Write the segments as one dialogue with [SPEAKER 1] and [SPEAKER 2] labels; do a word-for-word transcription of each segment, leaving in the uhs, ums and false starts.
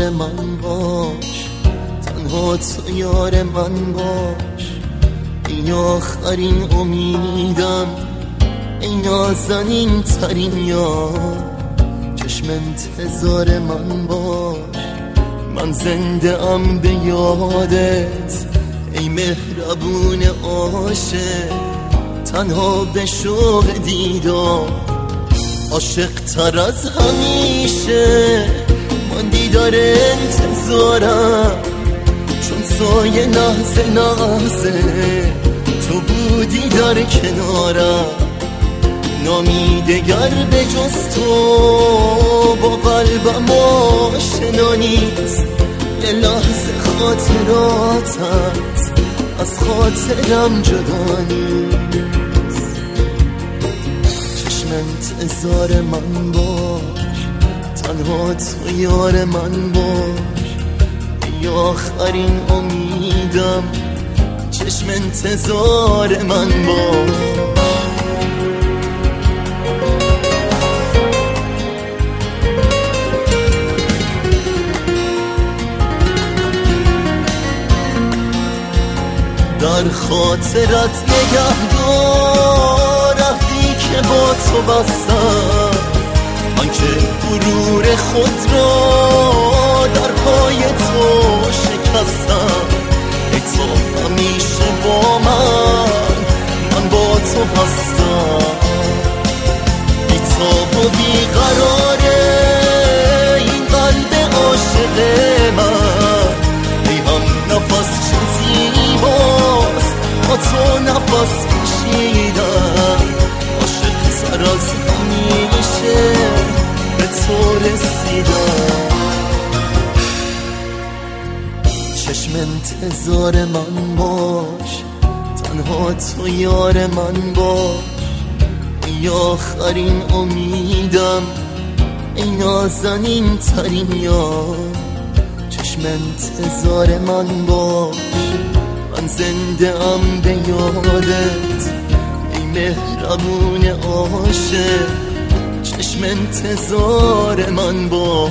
[SPEAKER 1] انتظار من باش، تنها تو یار من باش. ای آخرین امیدم، ای نازنین ترین یار، چشم انتظار من باش. من زنده ام به یادت ای مهربون عاشق، تنها به شوق دیدار، عاشق تر از همیشه. من دیدار انتظارم، چون سایه لحظه لحظه تو بودی در کنارم. نامی دگر به جز تو با قلبم آشنا نیست. یه لحظه خاطراتت از خاطرم جدا نیست. چشم انتظار من باش، تنها تو یار من باش. ای آخرین امیدم، چشم انتظار من باش. در خاطرت نگهدار عهدی که با تو بستم، من که غرور خود را در پای تو شکستم. ای تو همیشه با من، من با تو هستم. ای تو و بیقراره این قلب عاشق من، ای هم نفس چه زیباست با تو نفس کشیدم. عاشق تر از همیشه به تو رسیدم. چشم انتظار من باش، تنها تو یار من باش. ای آخرین امیدم، ای نازنین ترین یار، چشم انتظار من باش. من زنده ام به یادت ای مهربون عاشق، چشم انتظار من باش.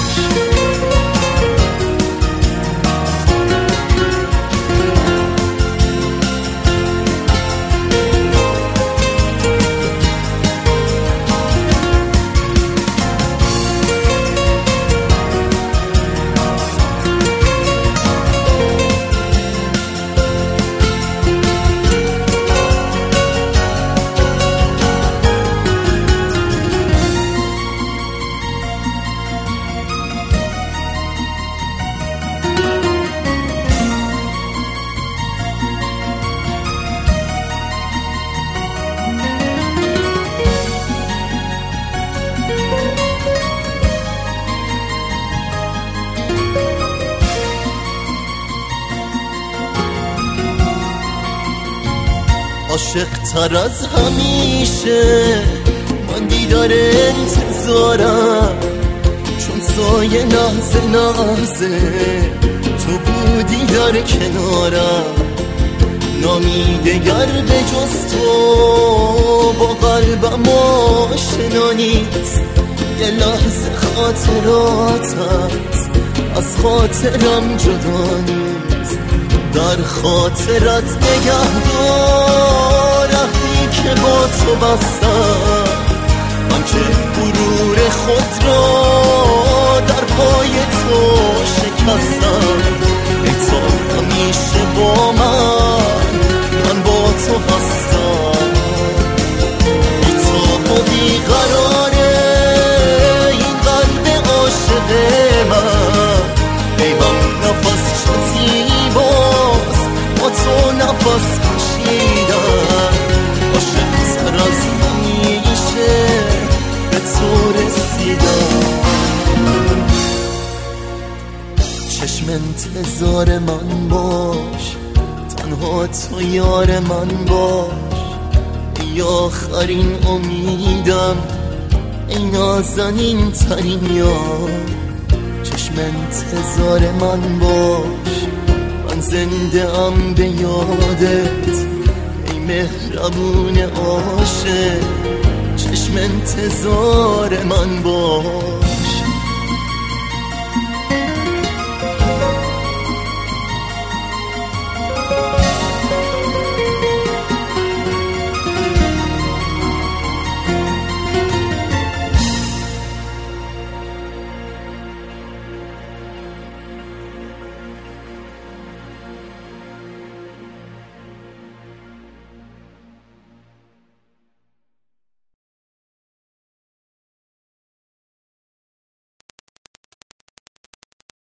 [SPEAKER 1] عاشق تر از همیشه من دیدار انتظارم، چون سایه لحظه لحظه تو بودی در کنارم. نامی دگر به جز تو با قلبم آشنا نیست. یه لحظه خاطراتت از خاطرم جدا نیست. در خاطرت نگهدار عهدی که با تو بستم، من که غرور خود را در پای تو شکستم. ای تو همیشه با من، من با تو هستم. ای تو و بیقراره این قلب عاشق من، ای من نفس چه زیباست با تو نفس کشیدم. عاشق تر از همیشه به تو رسیدم. چشم انتظار من باش، تنها تو یار من باش. ای آخرین امیدم، ای نازنین ترین یار، چشم انتظار من باش. من زنده ام به یادت ای مهربون عاشق، چشم انتظار من باش.